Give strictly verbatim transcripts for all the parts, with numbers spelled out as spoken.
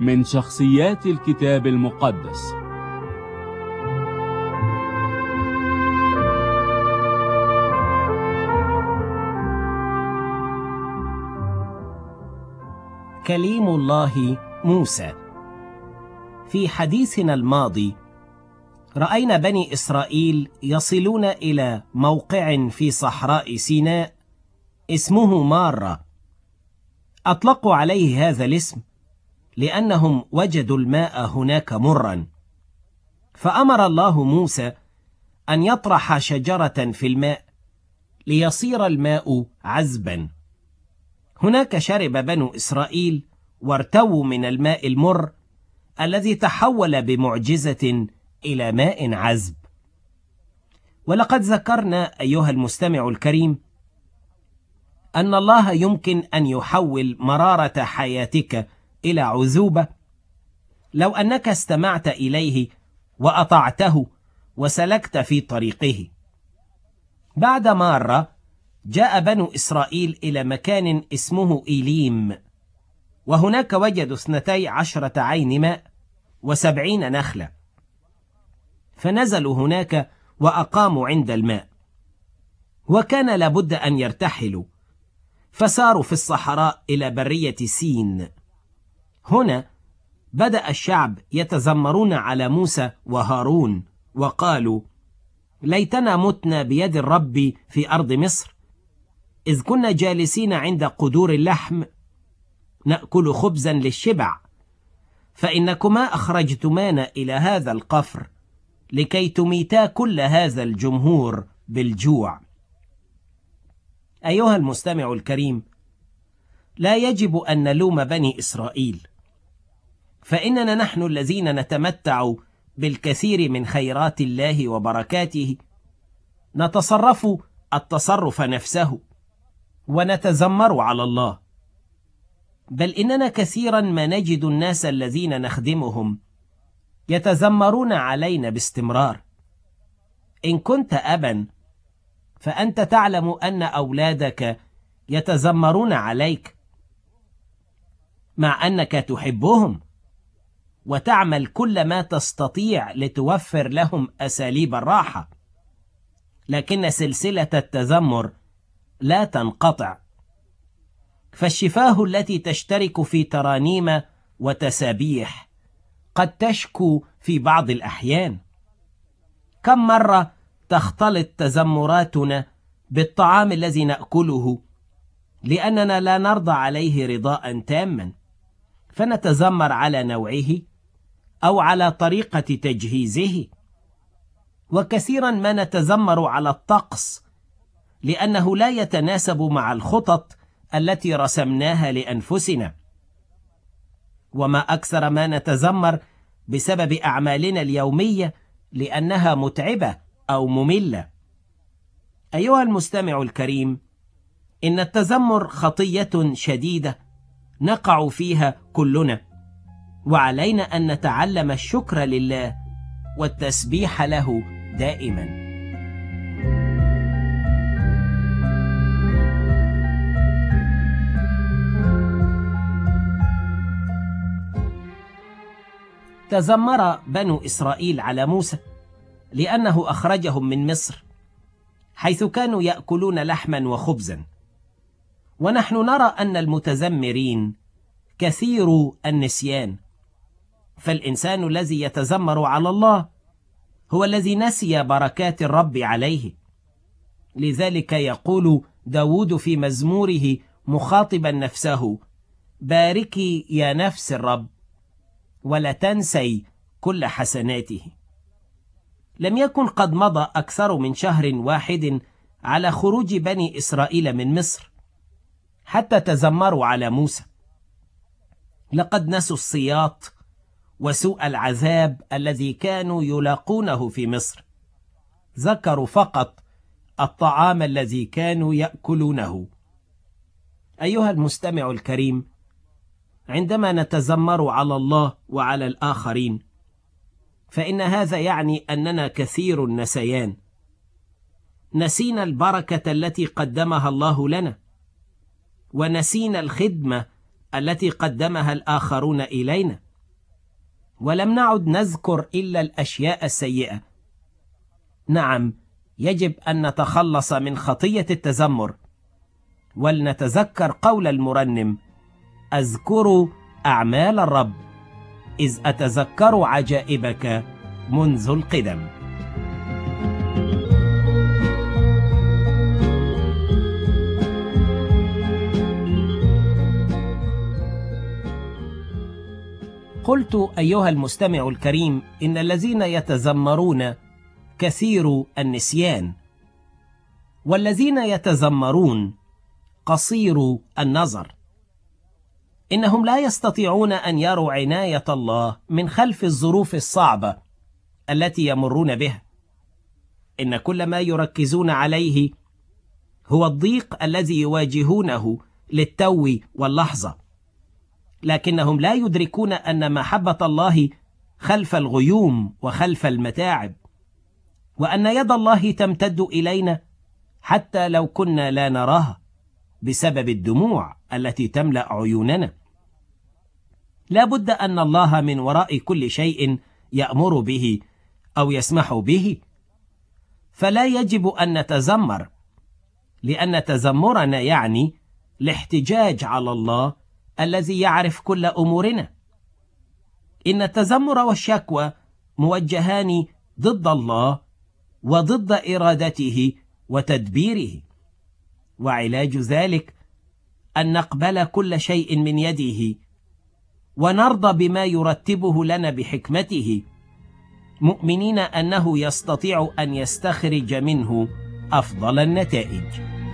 من شخصيات الكتاب المقدس. كليم الله موسى. في حديثنا الماضي رأينا بني إسرائيل يصلون إلى موقع في صحراء سيناء اسمه مارة. أطلقوا عليه هذا الاسم لأنهم وجدوا الماء هناك مرا، فأمر الله موسى أن يطرح شجرة في الماء ليصير الماء عذبا. هناك شرب بنو إسرائيل وارتووا من الماء المر الذي تحول بمعجزة إلى ماء عذب. ولقد ذكرنا أيها المستمع الكريم أن الله يمكن أن يحول مرارة حياتك إلى عذوبة لو أنك استمعت إليه وأطعته وسلكت في طريقه. بعد مرة جاء بنو إسرائيل إلى مكان اسمه إيليم، وهناك وجدوا اثنتي عشرة عين ماء وسبعين نخلة، فنزلوا هناك وأقاموا عند الماء، وكان لابد أن يرتحلوا، فساروا في الصحراء إلى برية سين. هنا بدأ الشعب يتذمرون على موسى وهارون وقالوا: ليتنا متنا بيد الرب في أرض مصر، إذ كنا جالسين عند قدور اللحم نأكل خبزا للشبع، فإنكما أخرجتمانا إلى هذا القفر لكي تميتا كل هذا الجمهور بالجوع. أيها المستمع الكريم، لا يجب أن نلوم بني إسرائيل، فإننا نحن الذين نتمتع بالكثير من خيرات الله وبركاته نتصرف التصرف نفسه ونتذمر على الله، بل إننا كثيرا ما نجد الناس الذين نخدمهم يتذمرون علينا باستمرار. إن كنت أبا فأنت تعلم أن أولادك يتذمرون عليك مع أنك تحبهم وتعمل كل ما تستطيع لتوفر لهم أساليب الراحة، لكن سلسلة التذمر لا تنقطع، فالشفاه التي تشترك في ترانيم وتسابيح قد تشكو في بعض الأحيان. كم مرة تختلط تذمراتنا بالطعام الذي نأكله لأننا لا نرضى عليه رضاء تاما، فنتذمر على نوعه أو على طريقة تجهيزه. وكثيرا ما نتذمر على الطقس لأنه لا يتناسب مع الخطط التي رسمناها لأنفسنا. وما أكثر ما نتذمر بسبب أعمالنا اليومية لأنها متعبة أو مملة. أيها المستمع الكريم، إن التذمر خطية شديدة نقع فيها كلنا، وعلينا أن نتعلم الشكر لله والتسبيح له دائما. تذمر بنو إسرائيل على موسى لأنه أخرجهم من مصر، حيث كانوا يأكلون لحما وخبزا. ونحن نرى أن المتذمرين كثير النسيان، فالإنسان الذي يتذمر على الله هو الذي نسي بركات الرب عليه. لذلك يقول داود في مزموره مخاطبا نفسه: باركي يا نفس الرب ولا تنسي كل حسناته. لم يكن قد مضى أكثر من شهر واحد على خروج بني إسرائيل من مصر حتى تذمروا على موسى. لقد نسوا السياط وسوء العذاب الذي كانوا يلاقونه في مصر، ذكروا فقط الطعام الذي كانوا يأكلونه. أيها المستمع الكريم، عندما نتذمر على الله وعلى الآخرين فإن هذا يعني أننا كثير النسيان. نسينا البركة التي قدمها الله لنا، ونسينا الخدمة التي قدمها الآخرون إلينا، ولم نعد نذكر إلا الأشياء السيئة. نعم، يجب أن نتخلص من خطية التذمر، ولنتذكر قول المرنم: أذكر أعمال الرب إذ أتذكر عجائبك منذ القدم. قلت أيها المستمع الكريم إن الذين يتذمرون كثير النسيان، والذين يتذمرون قصير النظر. إنهم لا يستطيعون أن يروا عناية الله من خلف الظروف الصعبة التي يمرون بها. إن كل ما يركزون عليه هو الضيق الذي يواجهونه للتو واللحظة، لكنهم لا يدركون أن محبة الله خلف الغيوم وخلف المتاعب، وأن يد الله تمتد إلينا حتى لو كنا لا نراها بسبب الدموع التي تملأ عيوننا. لا بد أن الله من وراء كل شيء يأمر به أو يسمح به، فلا يجب أن نتذمر، لأن تذمرنا يعني الاحتجاج على الله الذي يعرف كل أمورنا. إن التذمر والشكوى موجهان ضد الله وضد إرادته وتدبيره، وعلاج ذلك أن نقبل كل شيء من يده ونرضى بما يرتبه لنا بحكمته، مؤمنين أنه يستطيع أن يستخرج منه أفضل النتائج.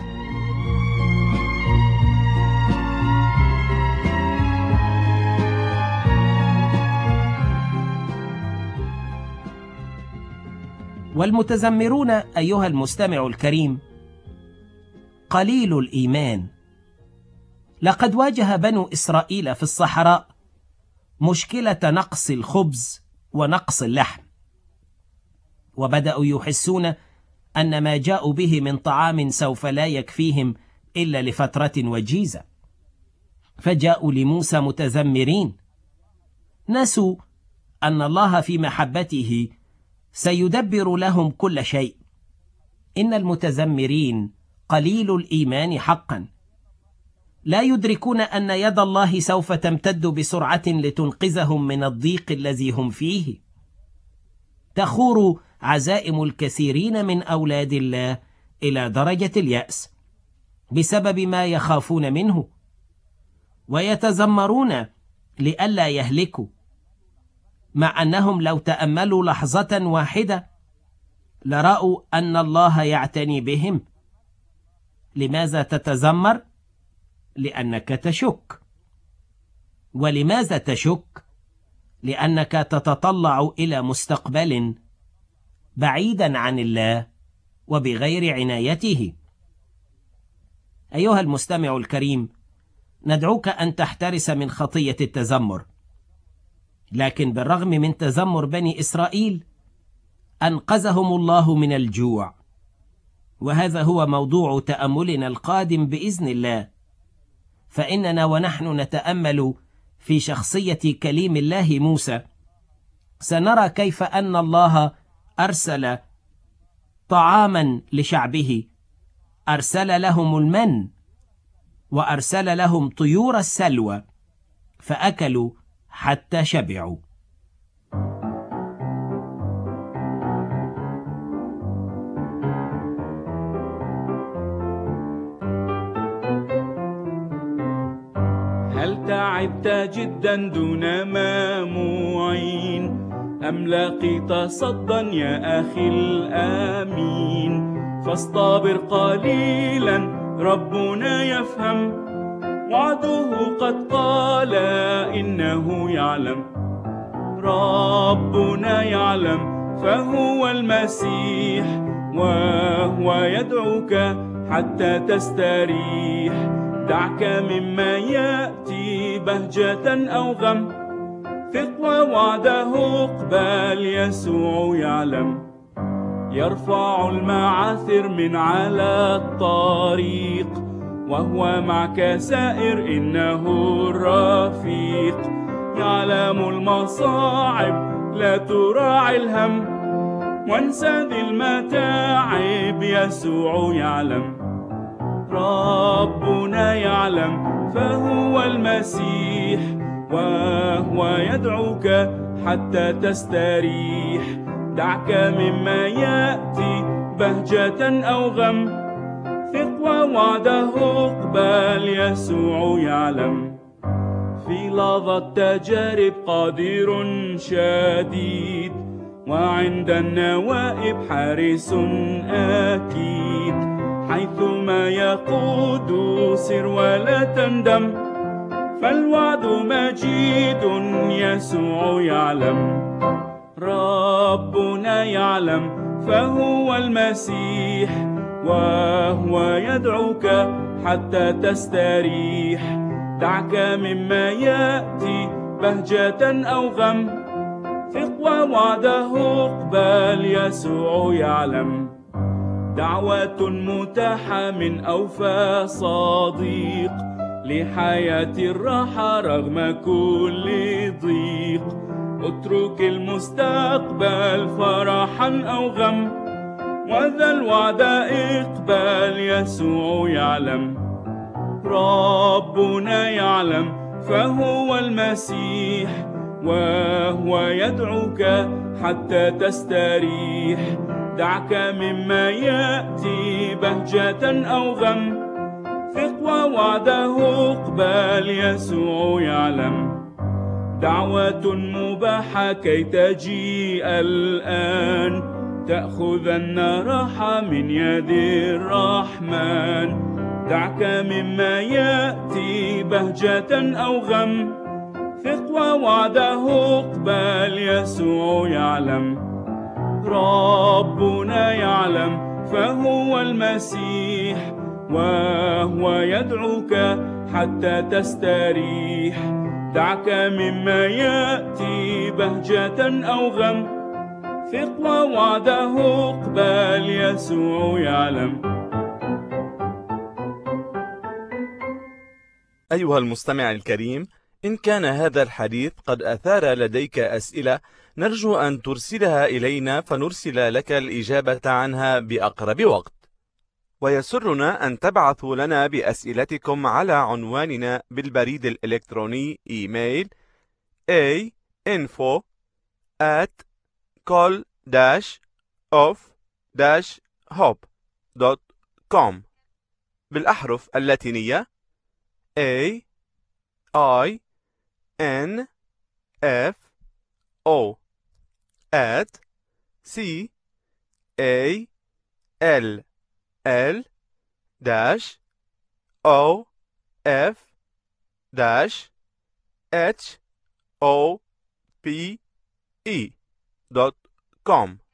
والمتذمرون أيها المستمع الكريم قليل الإيمان. لقد واجه بنو إسرائيل في الصحراء مشكلة نقص الخبز ونقص اللحم، وبدأوا يحسون أن ما جاءوا به من طعام سوف لا يكفيهم إلا لفترة وجيزة، فجاءوا لموسى متذمرين. نسوا أن الله في محبته سيدبر لهم كل شيء. إن المتذمرين قليل الإيمان حقا، لا يدركون أن يد الله سوف تمتد بسرعة لتنقذهم من الضيق الذي هم فيه. تخور عزائم الكثيرين من أولاد الله إلى درجة اليأس بسبب ما يخافون منه، ويتذمرون لئلا يهلكوا، مع أنهم لو تأملوا لحظة واحدة لرأوا أن الله يعتني بهم. لماذا تتذمر؟ لأنك تشك. ولماذا تشك؟ لأنك تتطلع إلى مستقبل بعيدا عن الله وبغير عنايته. أيها المستمع الكريم، ندعوك أن تحترس من خطية التذمر. لكن بالرغم من تذمر بني إسرائيل أنقذهم الله من الجوع، وهذا هو موضوع تأملنا القادم بإذن الله. فإننا ونحن نتأمل في شخصية كليم الله موسى سنرى كيف أن الله أرسل طعاما لشعبه، أرسل لهم المن وأرسل لهم طيور السلوى فأكلوا حتى شبعوا. هل تعبت جدا دون ما معين أم لقيت صدا يا أخي الأمين؟ فاصطبر قليلا ربنا يفهم، وعده قد قال إنه يعلم. ربنا يعلم فهو المسيح، وهو يدعوك حتى تستريح. دعك مما يأتي بهجة أو غم، ثق ووعده اقبل يسوع يعلم. يرفع المعاثر من على الطريق، وهو معك سائر إنه الرفيق. يعلم المصاعب لا تراعي الهم، وانسى ذي المتاعب يسوع يعلم. ربنا يعلم فهو المسيح، وهو يدعوك حتى تستريح. دعك مما يأتي بهجة أو غم، ثق ووعده اقبل يسوع يعلم. في لحظة التجارب قدير شديد، وعند النوائب حارس أكيد. حيثما يقود سر ولا تندم، فالوعد مجيد يسوع يعلم. ربنا يعلم فهو المسيح، وهو يدعوك حتى تستريح. دعك مما يأتي بهجة أو غم، ثق ووعده اقبل يسوع يعلم. دعوة متاحة من أوفى صديق، لحياة الراحة رغم كل ضيق. اترك المستقبل فرحا أو غم، وذا الوعد اقبل يسوع يعلم. ربنا يعلم فهو المسيح، وهو يدعوك حتى تستريح. دعك مما يأتي بهجة أو غم، ثق ووعده اقبل يسوع يعلم. دعوة مباحة كي تجيء الآن، تأخذن راحة من يد الرحمن. دعك مما يأتي بهجة أو غم، ثق ووعده اقبل يسوع يعلم. ربنا يعلم فهو المسيح، وهو يدعوك حتى تستريح. دعك مما يأتي بهجة أو غم، ثق ووعده اقبل يسوع يعلم. أيها المستمع الكريم، إن كان هذا الحديث قد أثار لديك أسئلة، نرجو أن ترسلها إلينا فنرسل لك الإجابة عنها بأقرب وقت. ويسرنا أن تبعثوا لنا بأسئلتكم على عنواننا بالبريد الإلكتروني إيميل a info at call dash of dash hope dot com بالأحرف اللاتينية A I N F O at C A L L dash O F dash H O P E dot com.